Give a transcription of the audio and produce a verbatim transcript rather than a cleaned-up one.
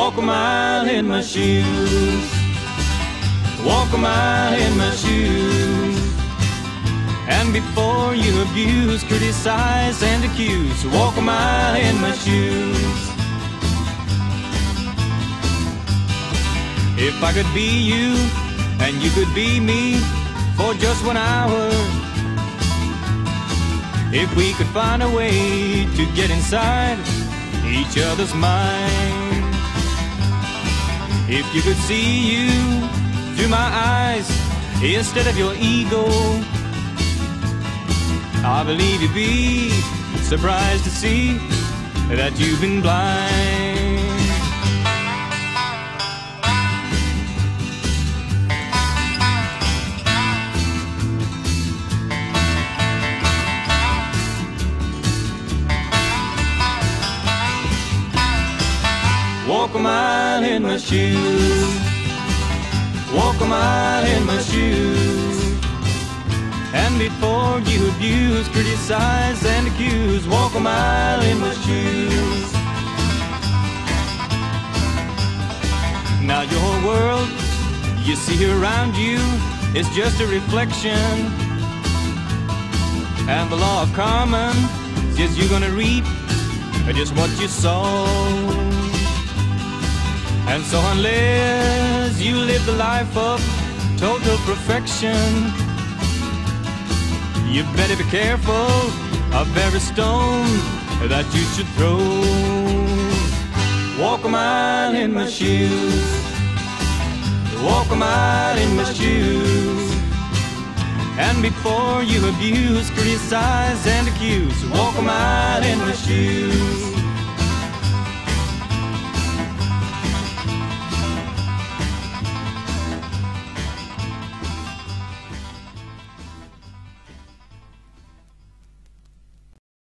walk a mile in my shoes, walk a mile in my shoes. And before you abuse, criticize, and accuse, walk a mile in my shoes. If I could be you, and you could be me, for just one hour, if we could find a way to get inside each other's mind. If you could see you through my eyes instead of your ego, I believe you'd be surprised to see that you've been blind. Walk a mile in my shoes, walk a mile in my shoes. And before you abuse, criticize, and accuse, walk a mile in my shoes. Now your whole world you see around you is just a reflection, and the law of karma says you're gonna reap just what you sow. And so unless you live the life of total perfection, you better be careful of every stone that you should throw. Walk a mile in my shoes, walk a mile in my shoes. And before you abuse, criticize, and accuse, walk a mile in my shoes.